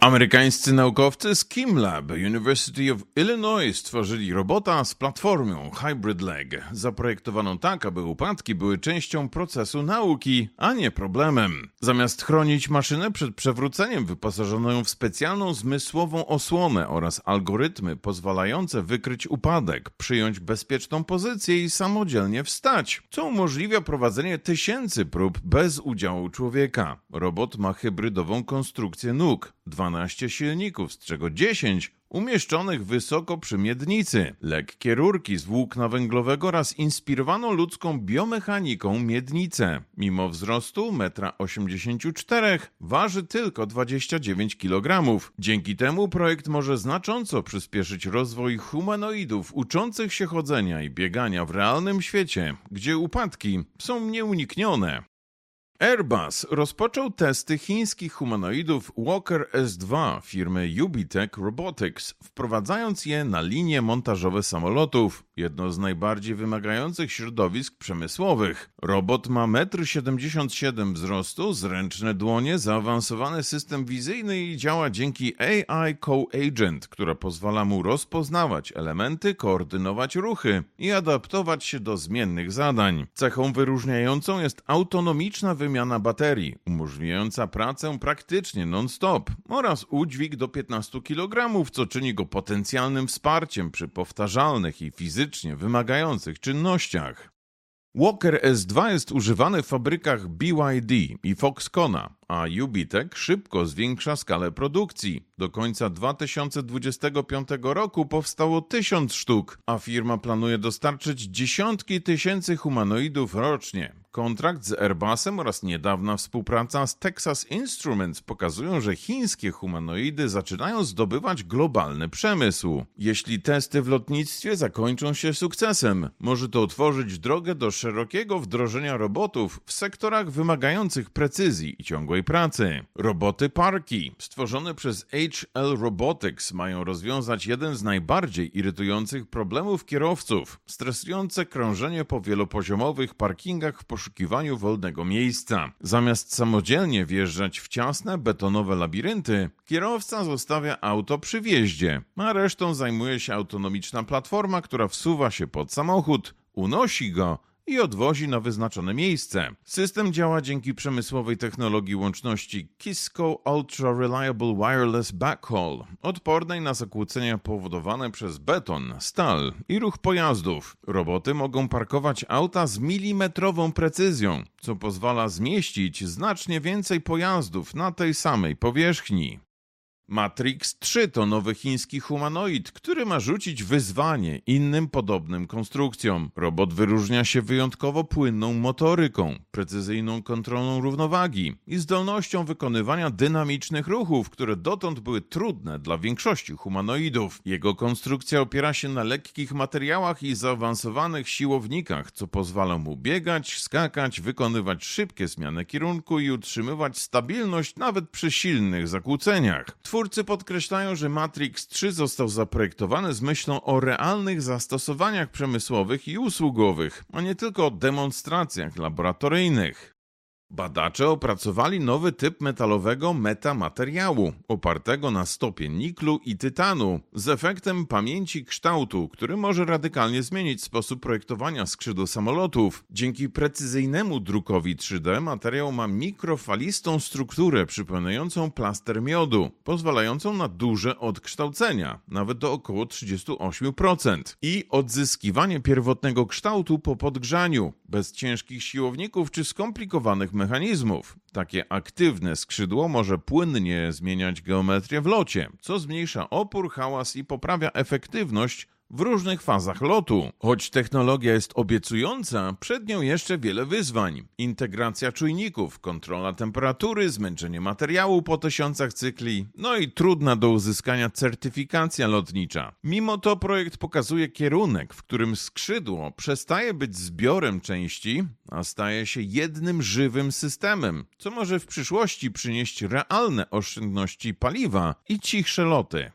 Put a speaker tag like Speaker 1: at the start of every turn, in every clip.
Speaker 1: Amerykańscy naukowcy z Kimlab University of Illinois stworzyli robota z platformą Hybrid Leg, zaprojektowaną tak, aby upadki były częścią procesu nauki, a nie problemem. Zamiast chronić maszynę przed przewróceniem, wyposażono ją w specjalną zmysłową osłonę oraz algorytmy pozwalające wykryć upadek, przyjąć bezpieczną pozycję i samodzielnie wstać, co umożliwia prowadzenie tysięcy prób bez udziału człowieka. Robot ma hybrydową konstrukcję nóg, 12 silników, z czego 10 umieszczonych wysoko przy miednicy, lekkie rurki z włókna węglowego oraz inspirowaną ludzką biomechaniką miednicę. Mimo wzrostu 1,84 m waży tylko 29 kg. Dzięki temu projekt może znacząco przyspieszyć rozwój humanoidów uczących się chodzenia i biegania w realnym świecie, gdzie upadki są nieuniknione. Airbus rozpoczął testy chińskich humanoidów Walker S2 firmy Ubitech Robotics, wprowadzając je na linie montażowe samolotów, jedno z najbardziej wymagających środowisk przemysłowych. Robot ma 1,77 m wzrostu, zręczne dłonie, zaawansowany system wizyjny i działa dzięki AI Co-Agent, która pozwala mu rozpoznawać elementy, koordynować ruchy i adaptować się do zmiennych zadań. Cechą wyróżniającą jest autonomiczna wymiana baterii, umożliwiająca pracę praktycznie non-stop oraz udźwig do 15 kg, co czyni go potencjalnym wsparciem przy powtarzalnych i fizycznie wymagających czynnościach. Walker S2 jest używany w fabrykach BYD i Foxconna, a Ubitech szybko zwiększa skalę produkcji. Do końca 2025 roku powstało 1000 sztuk, a firma planuje dostarczyć dziesiątki tysięcy humanoidów rocznie. Kontrakt z Airbusem oraz niedawna współpraca z Texas Instruments pokazują, że chińskie humanoidy zaczynają zdobywać globalny przemysł. Jeśli testy w lotnictwie zakończą się sukcesem, może to otworzyć drogę do szerokiego wdrożenia robotów w sektorach wymagających precyzji i ciągłej pracy. Roboty Parki, stworzone przez HL Robotics, mają rozwiązać jeden z najbardziej irytujących problemów kierowców – stresujące krążenie po wielopoziomowych parkingach w poszukiwaniu wolnego miejsca. Zamiast samodzielnie wjeżdżać w ciasne, betonowe labirynty, kierowca zostawia auto przy wjeździe, a resztą zajmuje się autonomiczna platforma, która wsuwa się pod samochód, unosi go i odwozi na wyznaczone miejsce. System działa dzięki przemysłowej technologii łączności Kisco Ultra Reliable Wireless Backhaul, odpornej na zakłócenia powodowane przez beton, stal i ruch pojazdów. Roboty mogą parkować auta z milimetrową precyzją, co pozwala zmieścić znacznie więcej pojazdów na tej samej powierzchni. Matrix 3 to nowy chiński humanoid, który ma rzucić wyzwanie innym podobnym konstrukcjom. Robot wyróżnia się wyjątkowo płynną motoryką, precyzyjną kontrolą równowagi i zdolnością wykonywania dynamicznych ruchów, które dotąd były trudne dla większości humanoidów. Jego konstrukcja opiera się na lekkich materiałach i zaawansowanych siłownikach, co pozwala mu biegać, skakać, wykonywać szybkie zmiany kierunku i utrzymywać stabilność nawet przy silnych zakłóceniach. Twórcy podkreślają, że Matrix 3 został zaprojektowany z myślą o realnych zastosowaniach przemysłowych i usługowych, a nie tylko o demonstracjach laboratoryjnych. Badacze opracowali nowy typ metalowego metamateriału, opartego na stopie niklu i tytanu, z efektem pamięci kształtu, który może radykalnie zmienić sposób projektowania skrzydł samolotów. Dzięki precyzyjnemu drukowi 3D materiał ma mikrofalistą strukturę przypominającą plaster miodu, pozwalającą na duże odkształcenia, nawet do około 38%, i odzyskiwanie pierwotnego kształtu po podgrzaniu, bez ciężkich siłowników czy skomplikowanych mechanizmów. Takie aktywne skrzydło może płynnie zmieniać geometrię w locie, co zmniejsza opór, hałas i poprawia efektywność w różnych fazach lotu. Choć technologia jest obiecująca, przed nią jeszcze wiele wyzwań. Integracja czujników, kontrola temperatury, zmęczenie materiału po tysiącach cykli, no i trudna do uzyskania certyfikacja lotnicza. Mimo to projekt pokazuje kierunek, w którym skrzydło przestaje być zbiorem części, a staje się jednym żywym systemem, co może w przyszłości przynieść realne oszczędności paliwa i cichsze loty.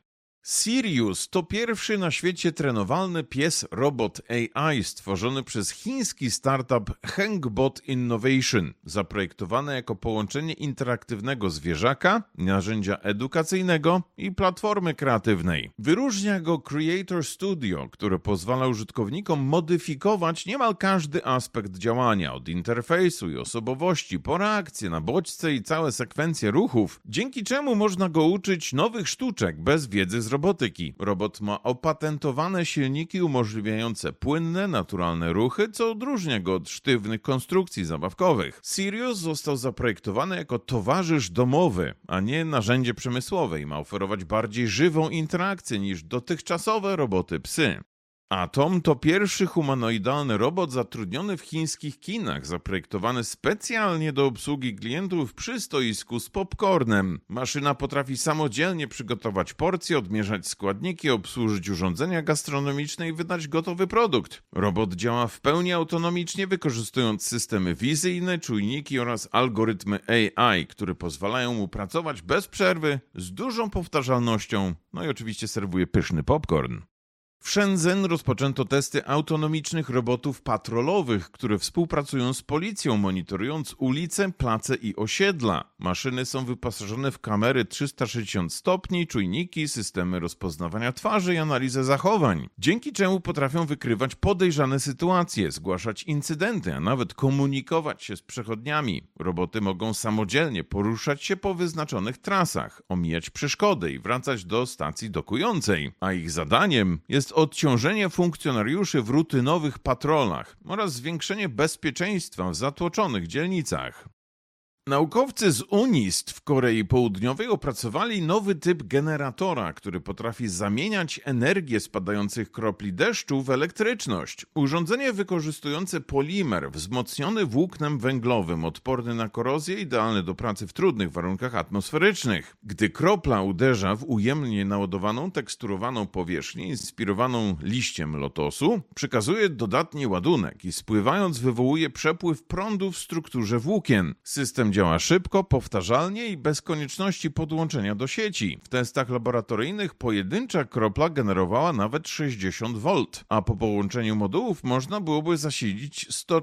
Speaker 1: Sirius to pierwszy na świecie trenowalny pies-robot AI stworzony przez chiński startup Hengbot Innovation, zaprojektowany jako połączenie interaktywnego zwierzaka, narzędzia edukacyjnego i platformy kreatywnej. Wyróżnia go Creator Studio, które pozwala użytkownikom modyfikować niemal każdy aspekt działania, od interfejsu i osobowości po reakcje na bodźce i całe sekwencje ruchów, dzięki czemu można go uczyć nowych sztuczek bez wiedzy z robotyki. Robot ma opatentowane silniki umożliwiające płynne, naturalne ruchy, co odróżnia go od sztywnych konstrukcji zabawkowych. Sirius został zaprojektowany jako towarzysz domowy, a nie narzędzie przemysłowe i ma oferować bardziej żywą interakcję niż dotychczasowe roboty-psy. Atom to pierwszy humanoidalny robot zatrudniony w chińskich kinach, zaprojektowany specjalnie do obsługi klientów przy stoisku z popcornem. Maszyna potrafi samodzielnie przygotować porcje, odmierzać składniki, obsłużyć urządzenia gastronomiczne i wydać gotowy produkt. Robot działa w pełni autonomicznie, wykorzystując systemy wizyjne, czujniki oraz algorytmy AI, które pozwalają mu pracować bez przerwy, z dużą powtarzalnością, no i oczywiście serwuje pyszny popcorn. W Shenzhen rozpoczęto testy autonomicznych robotów patrolowych, które współpracują z policją, monitorując ulice, place i osiedla. Maszyny są wyposażone w kamery 360 stopni, czujniki, systemy rozpoznawania twarzy i analizę zachowań, dzięki czemu potrafią wykrywać podejrzane sytuacje, zgłaszać incydenty, a nawet komunikować się z przechodniami. Roboty mogą samodzielnie poruszać się po wyznaczonych trasach, omijać przeszkody i wracać do stacji dokującej, a ich zadaniem jest odciążenie funkcjonariuszy w rutynowych patrolach oraz zwiększenie bezpieczeństwa w zatłoczonych dzielnicach. Naukowcy z UNIST w Korei Południowej opracowali nowy typ generatora, który potrafi zamieniać energię spadających kropli deszczu w elektryczność. Urządzenie wykorzystujące polimer wzmocniony włóknem węglowym, odporny na korozję, idealny do pracy w trudnych warunkach atmosferycznych. Gdy kropla uderza w ujemnie naładowaną, teksturowaną powierzchnię inspirowaną liściem lotosu, przekazuje dodatni ładunek i spływając wywołuje przepływ prądu w strukturze włókien. System działa szybko, powtarzalnie i bez konieczności podłączenia do sieci. W testach laboratoryjnych pojedyncza kropla generowała nawet 60 V, a po połączeniu modułów można byłoby zasilić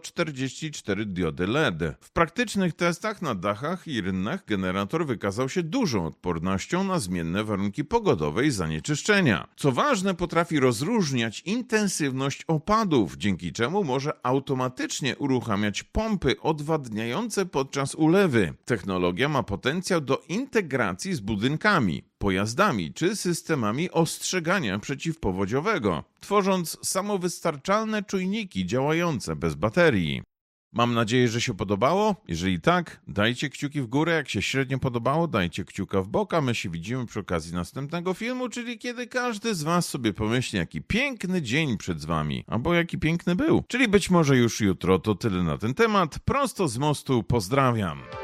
Speaker 1: 144 diody LED. W praktycznych testach na dachach i rynnach generator wykazał się dużą odpornością na zmienne warunki pogodowe i zanieczyszczenia. Co ważne, potrafi rozróżniać intensywność opadów, dzięki czemu może automatycznie uruchamiać pompy odwadniające podczas ulewy. Technologia ma potencjał do integracji z budynkami, pojazdami czy systemami ostrzegania przeciwpowodziowego, tworząc samowystarczalne czujniki działające bez baterii. Mam nadzieję, że się podobało. Jeżeli tak, dajcie kciuki w górę. Jak się średnio podobało, dajcie kciuka w bok, a my się widzimy przy okazji następnego filmu, czyli kiedy każdy z was sobie pomyśli, jaki piękny dzień przed wami, albo jaki piękny był. Czyli być może już jutro. To tyle na ten temat. Prosto z mostu pozdrawiam.